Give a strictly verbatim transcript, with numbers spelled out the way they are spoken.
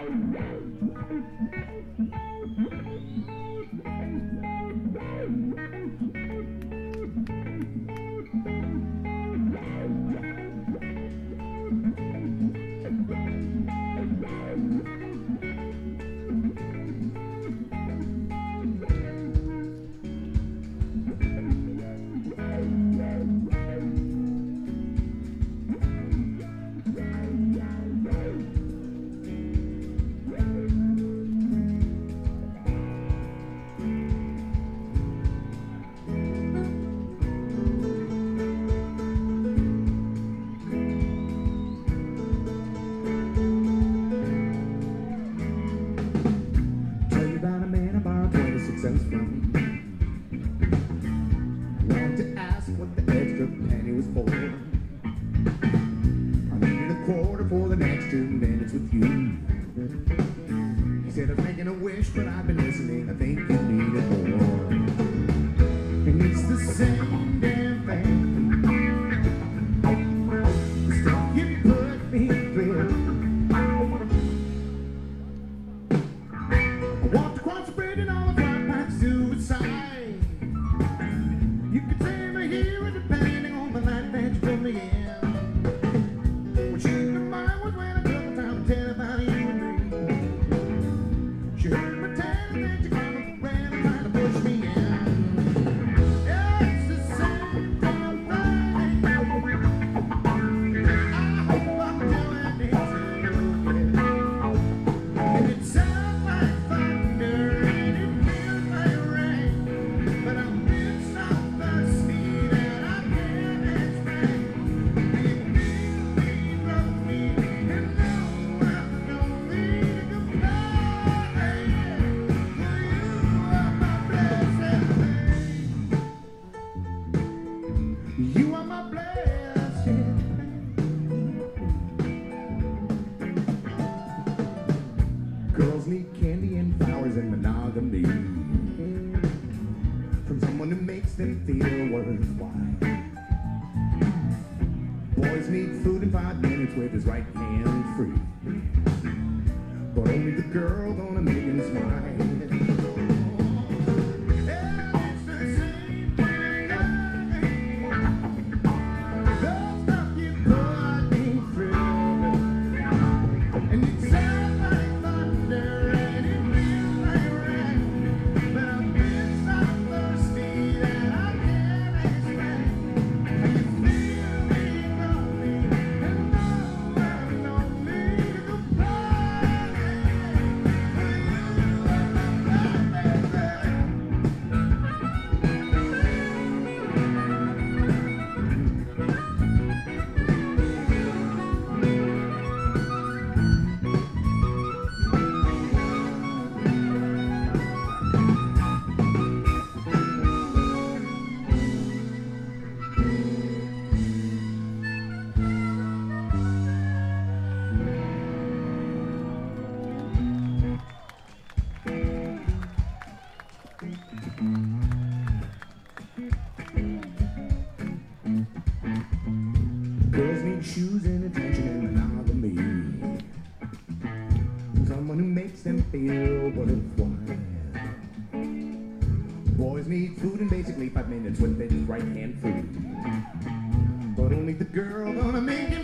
cents from. Want to ask what the extra penny was for. I needed a quarter for the next two minutes with you. He said, I'm making a wish, but I've been listening. I think you need it more. And it's the same damn thing. The stuff you put me through. I want to cross the bridge and all the flight back suicide. You could save a hero depending on the night that you put me in. What she could mind was when I took the time to tell about you and me. She heard me telling that you come up around and trying to push me in. Yeah, it's the same damn thing. I hope I'm doing it to you. And it sounds like thunder and it feels like rain, but I'm feeling so thirsty that I can't explain. You really broke me, and now I don't need goodbye. For you are my blessed thing. You are my blessed thing. Girls need candy and flowers and monogamy from someone who makes them feel worthwhile. Boys need food in five minutes with his right hand free, but only the girl gonna make him smile. Yeah, it's the same thing. The stuff you put me through. And it sounds like thunder and it feels like rain, but I'm feeling so thirsty that I can't explain. You feel me, know me, and know I don't need goodbye. For you are my Girls need shoes and attention and monogamy. Someone who makes them feel worthwhile. Boys need food in basically five minutes with his right hand free, but only the girl gonna make it